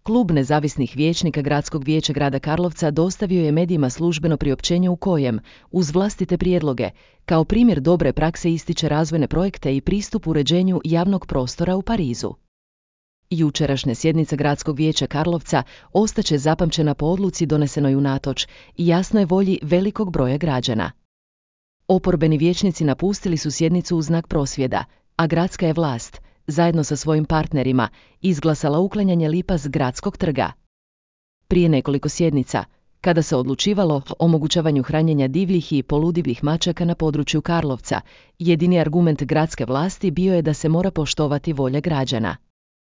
Klub nezavisnih vijećnika Gradskog vijeća grada Karlovca dostavio je medijima službeno priopćenje u kojem, uz vlastite prijedloge, kao primjer dobre prakse ističe razvojne projekte i pristup uređenju javnog prostora u Parizu. Jučerašnja sjednica Gradskog vijeća Karlovca ostaće zapamćena po odluci donesenoj unatoč i jasnoj volji velikog broja građana. Oporbeni vijećnici napustili su sjednicu u znak prosvjeda, a gradska je vlast, zajedno sa svojim partnerima, izglasala uklanjanje lipa s Gradskog trga. Prije nekoliko sjednica, kada se odlučivalo o omogućavanju hranjenja divljih i poludivljih mačaka na području Karlovca, jedini argument gradske vlasti bio je da se mora poštovati volja građana.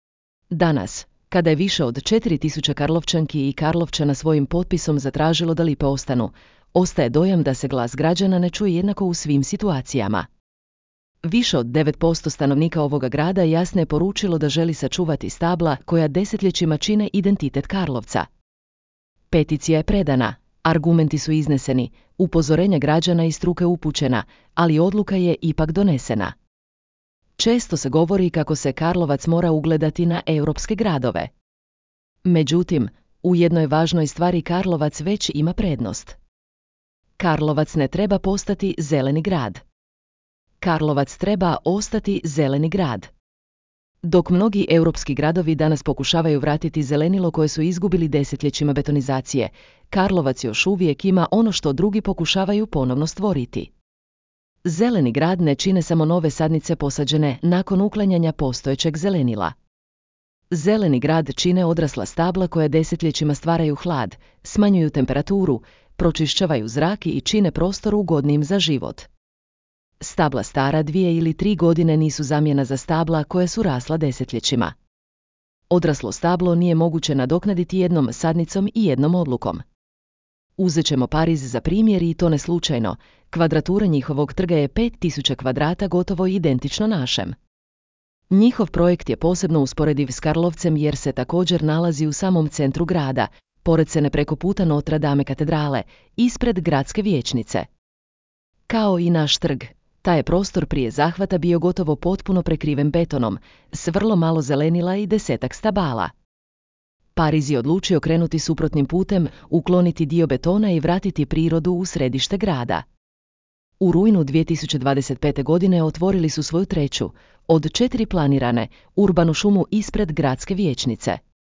Danas, kada je više od 4000 Karlovčanki i Karlovčana svojim potpisom zatražilo da lipe ostanu, ostaje dojam da se glas građana ne čuje jednako u svim situacijama. Više od 9% stanovnika ovoga grada jasno je poručilo da želi sačuvati stabla koja desetljećima čine identitet Karlovca. Peticija je predana, argumenti su izneseni, upozorenja građana i struke upućena, ali odluka je ipak donesena. Često se govori kako se Karlovac mora ugledati na europske gradove. Međutim, u jednoj važnoj stvari Karlovac već ima prednost. Karlovac ne treba postati zeleni grad. Karlovac treba ostati zeleni grad. Dok mnogi europski gradovi danas pokušavaju vratiti zelenilo koje su izgubili desetljećima betonizacije, Karlovac još uvijek ima ono što drugi pokušavaju ponovno stvoriti. Zeleni grad ne čine samo nove sadnice posađene nakon uklanjanja postojećeg zelenila. Zeleni grad čine odrasla stabla koja desetljećima stvaraju hlad, smanjuju temperaturu, pročišćavaju zrak i čine prostor ugodnijim za život. Stabla stara 2 ili 3 godine nisu zamjena za stabla koja su rasla desetljećima. Odraslo stablo nije moguće nadoknaditi jednom sadnicom i jednom odlukom. Uzet ćemo Pariz za primjer i to ne slučajno, kvadratura njihovog trga je 5000 kvadrata gotovo identično našem. Njihov projekt je posebno usporediv s Karlovcem jer se također nalazi u samom centru grada, pored scene preko puta Notre Dame katedrale, ispred gradske vijećnice. Kao i naš trg, taj je prostor prije zahvata bio gotovo potpuno prekriven betonom, s vrlo malo zelenila i 10-ak stabala. Pariz je odlučio krenuti suprotnim putem, ukloniti dio betona i vratiti prirodu u središte grada. U rujnu 2025. godine otvorili su svoju treću, od 4 planirane, urbanu šumu ispred gradske vijećnice.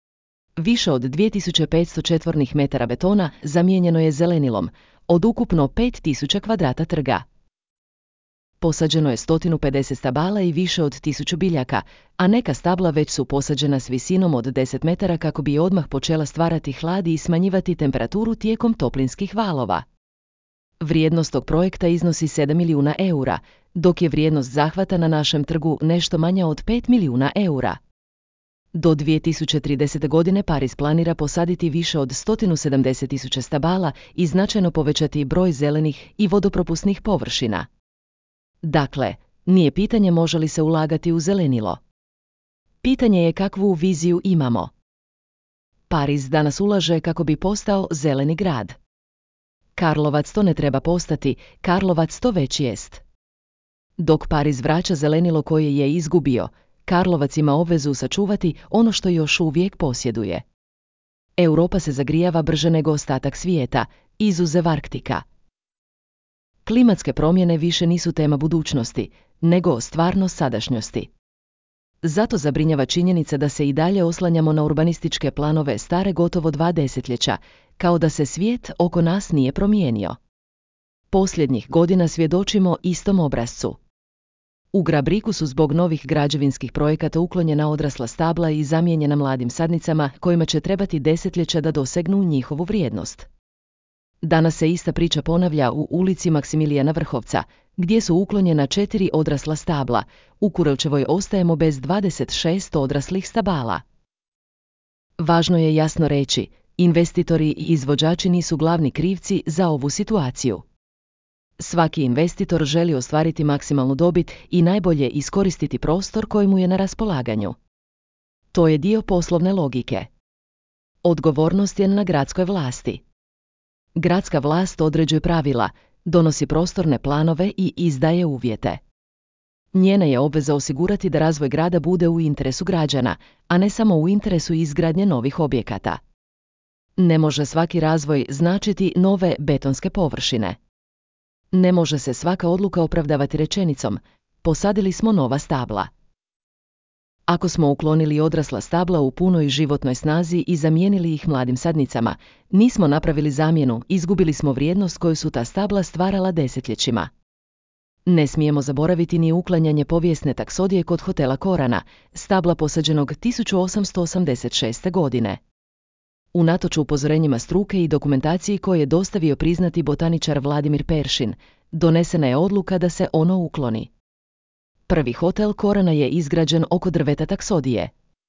Više od 2500 četvornih metara betona zamijenjeno je zelenilom, od ukupno 5000 kvadrata trga. Posađeno je 150 stabala i više od 1000 biljaka, a neka stabla već su posađena s visinom od 10 metara kako bi odmah počela stvarati hlad i smanjivati temperaturu tijekom toplinskih valova. Vrijednost tog projekta iznosi 7 milijuna eura, dok je vrijednost zahvata na našem trgu nešto manja od 5 milijuna eura. Do 2030. godine Pariz planira posaditi više od 170.000 stabala i značajno povećati broj zelenih i vodopropusnih površina. Dakle, nije pitanje može li se ulagati u zelenilo. Pitanje je kakvu viziju imamo. Pariz danas ulaže kako bi postao zeleni grad. Karlovac to ne treba postati, Karlovac to već jest. Dok Pariz vraća zelenilo koje je izgubio, Karlovac ima obvezu sačuvati ono što još uvijek posjeduje. Europa se zagrijava brže nego ostatak svijeta, izuzev Arktika. Klimatske promjene više nisu tema budućnosti, nego stvarnost sadašnjosti. Zato zabrinjava činjenica da se i dalje oslanjamo na urbanističke planove stare gotovo 2 desetljeća, kao da se svijet oko nas nije promijenio. Posljednjih godina svjedočimo istom obrascu. U Grabriku su zbog novih građevinskih projekata uklonjena odrasla stabla i zamijenjena mladim sadnicama kojima će trebati desetljeća da dosegnu njihovu vrijednost. Danas se ista priča ponavlja u ulici Maksimilijana Vrhovca, gdje su uklonjena 4 odrasla stabla, u Kurelčevoj ostajemo bez 26 odraslih stabala. Važno je jasno reći, investitori i izvođači nisu glavni krivci za ovu situaciju. Svaki investitor želi ostvariti maksimalnu dobit i najbolje iskoristiti prostor koji mu je na raspolaganju. To je dio poslovne logike. Odgovornost je na gradskoj vlasti. Gradska vlast određuje pravila, donosi prostorne planove i izdaje uvjete. Njena je obveza osigurati da razvoj grada bude u interesu građana, a ne samo u interesu izgradnje novih objekata. Ne može svaki razvoj značiti nove betonske površine. Ne može se svaka odluka opravdavati rečenicom: posadili smo nova stabla. Ako smo uklonili odrasla stabla u punoj životnoj snazi i zamijenili ih mladim sadnicama, nismo napravili zamjenu, izgubili smo vrijednost koju su ta stabla stvarala desetljećima. Ne smijemo zaboraviti ni uklanjanje povijesne taksodije kod hotela Korana, stabla posađenog 1886. godine. Unatoč upozorenjima struke i dokumentaciji koje je dostavio priznati botaničar Vladimir Peršin, donesena je odluka da se ono ukloni. Prvi hotel Korana je izgrađen oko drveta taksodije.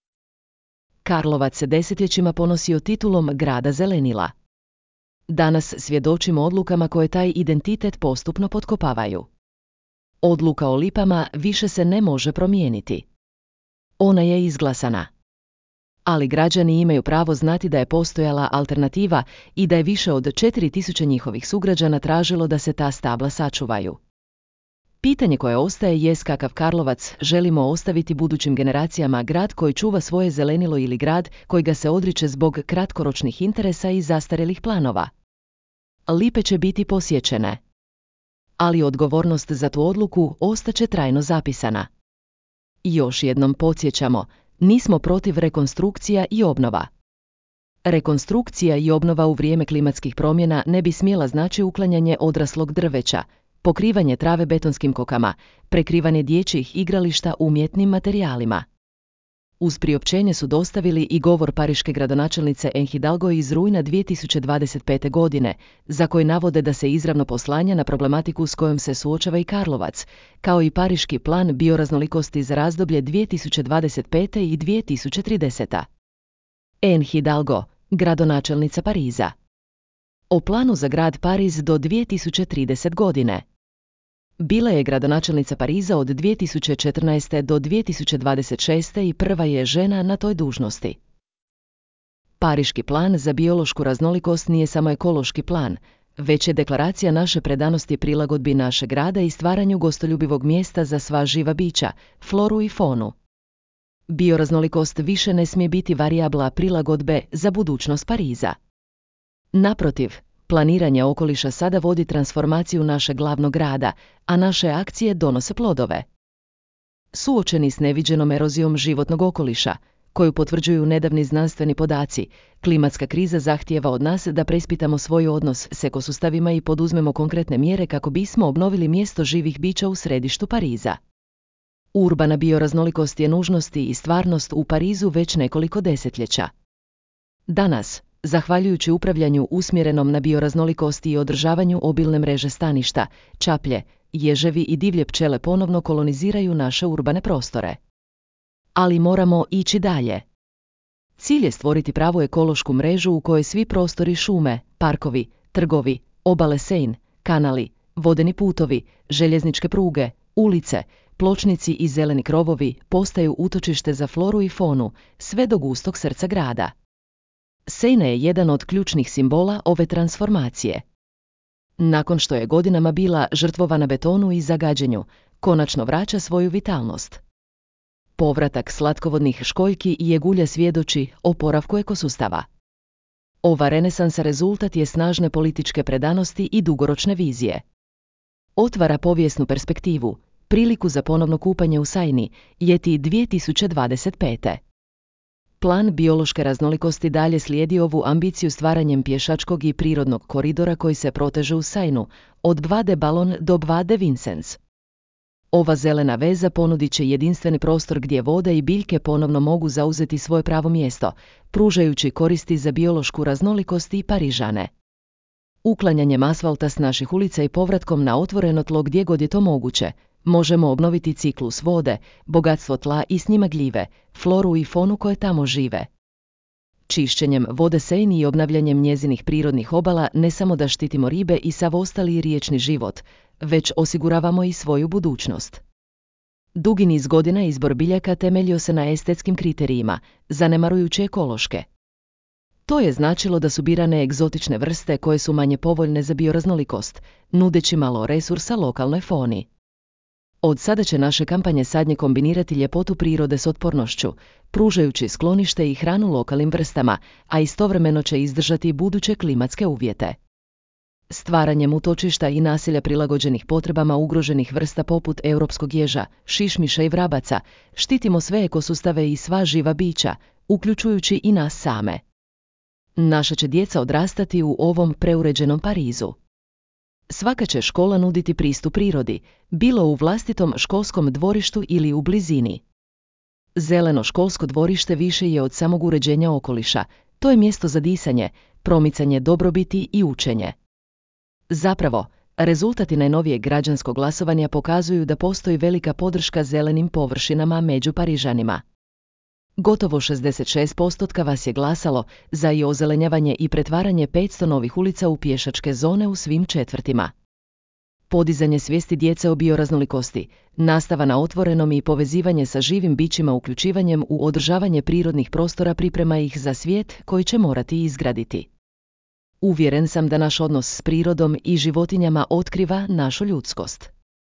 Karlovac se desetljećima ponosio titulom grada zelenila. Danas svjedočimo odlukama koje taj identitet postupno potkopavaju. Odluka o lipama više se ne može promijeniti. Ona je izglasana. Ali građani imaju pravo znati da je postojala alternativa i da je više od 4000 njihovih sugrađana tražilo da se ta stabla sačuvaju. Pitanje koje ostaje jest kakav Karlovac želimo ostaviti budućim generacijama, grad koji čuva svoje zelenilo ili grad koji ga se odriče zbog kratkoročnih interesa i zastarjelih planova. Lipe će biti posjećene. Ali odgovornost za tu odluku ostaće trajno zapisana. I još jednom podsjećamo, nismo protiv rekonstrukcija i obnova. Rekonstrukcija i obnova u vrijeme klimatskih promjena ne bi smjela znači uklanjanje odraslog drveća, pokrivanje trave betonskim kokama, prekrivanje dječjih igrališta umjetnim materijalima. Uz priopćenje su dostavili i govor pariške gradonačelnice Anne Hidalgo iz rujna 2025. godine, za koji navode da se izravno poslanja na problematiku s kojom se suočava i Karlovac, kao i pariški plan bioraznolikosti za razdoblje 2025. i 2030. Anne Hidalgo, gradonačelnica Pariza. O planu za grad Pariz do 2030 godine. Bila je gradonačelnica Pariza od 2014. do 2026. i prva je žena na toj dužnosti. Pariški plan za biološku raznolikost nije samo ekološki plan, već je deklaracija naše predanosti prilagodbi našeg grada i stvaranju gostoljubivog mjesta za sva živa bića, floru i fonu. Bioraznolikost više ne smije biti varijabla prilagodbe za budućnost Pariza. Naprotiv, planiranje okoliša sada vodi transformaciju našeg glavnog grada, a naše akcije donose plodove. Suočeni s neviđenom erozijom životnog okoliša, koju potvrđuju nedavni znanstveni podaci, klimatska kriza zahtijeva od nas da preispitamo svoj odnos s ekosustavima i poduzmemo konkretne mjere kako bismo obnovili mjesto živih bića u središtu Pariza. Urbana bioraznolikost je nužnost i stvarnost u Parizu već nekoliko desetljeća. Danas, zahvaljujući upravljanju usmjerenom na bioraznolikosti i održavanju obilne mreže staništa, čaplje, ježevi i divlje pčele ponovno koloniziraju naše urbane prostore. Ali moramo ići dalje. Cilj je stvoriti pravu ekološku mrežu u kojoj svi prostori šume, parkovi, trgovi, obale Seine, kanali, vodeni putovi, željezničke pruge, ulice, pločnici i zeleni krovovi postaju utočište za floru i fonu, sve do gustog srca grada. Seine je jedan od ključnih simbola ove transformacije. Nakon što je godinama bila žrtvovana betonu i zagađenju, konačno vraća svoju vitalnost. Povratak slatkovodnih školjki i jegulja svjedoči oporavku ekosustava. Ova renesansa rezultat je snažne političke predanosti i dugoročne vizije. Otvara povijesnu perspektivu, priliku za ponovno kupanje u Seini, ljeti 2025. Plan biološke raznolikosti dalje slijedi ovu ambiciju stvaranjem pješačkog i prirodnog koridora koji se proteže u Seinu, od Bois de Boulogne do Bois de Vincennes. Ova zelena veza ponudit će jedinstveni prostor gdje voda i biljke ponovno mogu zauzeti svoje pravo mjesto, pružajući koristi za biološku raznolikost i Parižane. Uklanjanjem asfalta s naših ulica i povratkom na otvoreno tlo gdje god je to moguće, možemo obnoviti ciklus vode, bogatstvo tla i s njima gljive, floru i fonu koje tamo žive. Čišćenjem vode Seine i obnavljanjem njezinih prirodnih obala ne samo da štitimo ribe i sav ostali riječni život, već osiguravamo i svoju budućnost. Dugi niz godina izbor biljaka temeljio se na estetskim kriterijima, zanemarujući ekološke. To je značilo da su birane egzotične vrste koje su manje povoljne za bioraznolikost, nudeći malo resursa lokalnoj foni. Od sada će naše kampanje sadnje kombinirati ljepotu prirode s otpornošću, pružajući sklonište i hranu lokalnim vrstama, a istovremeno će izdržati buduće klimatske uvjete. Stvaranjem utočišta i naselja prilagođenih potrebama ugroženih vrsta poput europskog ježa, šišmiša i vrabaca, štitimo sve ekosustave i sva živa bića, uključujući i nas same. Naša će djeca odrastati u ovom preuređenom Parizu. Svaka će škola nuditi pristup prirodi, bilo u vlastitom školskom dvorištu ili u blizini. Zeleno školsko dvorište više je od samog uređenja okoliša, to je mjesto za disanje, promicanje dobrobiti i učenje. Zapravo, rezultati najnovijeg građanskog glasovanja pokazuju da postoji velika podrška zelenim površinama među Parižanima. Gotovo 66% vas je glasalo za i ozelenjavanje i pretvaranje 500 novih ulica u pješačke zone u svim četvrtima. Podizanje svijesti djece o bioraznolikosti, nastava na otvorenom i povezivanje sa živim bićima uključivanjem u održavanje prirodnih prostora priprema ih za svijet koji će morati izgraditi. Uvjeren sam da naš odnos s prirodom i životinjama otkriva našu ljudskost.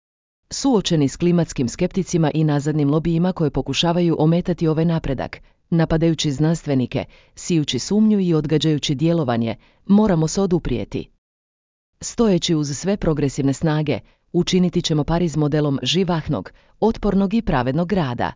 Suočeni s klimatskim skepticima i nazadnim lobijima koje pokušavaju ometati ovaj napredak, napadajući znanstvenike, sijući sumnju i odgađajući djelovanje, moramo se oduprijeti. Stojeći uz sve progresivne snage, učiniti ćemo Pariz modelom živahnog, otpornog i pravednog grada.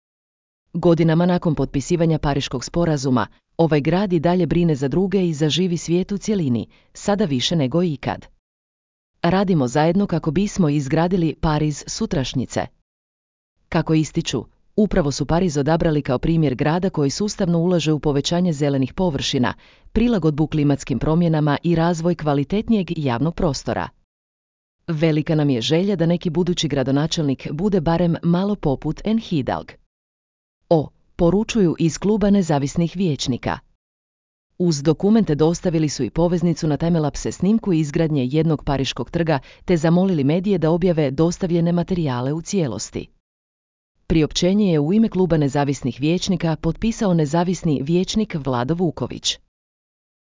Godinama nakon potpisivanja Pariškog sporazuma, ovaj grad i dalje brine za druge i za živi svijet u cjelini, sada više nego ikad. Radimo zajedno kako bismo izgradili Pariz sutrašnjice. Kako ističu, upravo su Pariz odabrali kao primjer grada koji sustavno ulaže u povećanje zelenih površina, prilagodbu klimatskim promjenama i razvoj kvalitetnijeg javnog prostora. Velika nam je želja da neki budući gradonačelnik bude barem malo poput Anne Hidalgo. Poručuju iz kluba nezavisnih vijećnika. Uz dokumente dostavili su i poveznicu na timelapse snimku izgradnje jednog pariškog trga te zamolili medije da objave dostavljene materijale u cijelosti. Priopćenje je u ime kluba nezavisnih vijećnika potpisao nezavisni vijećnik Vlado Vuković.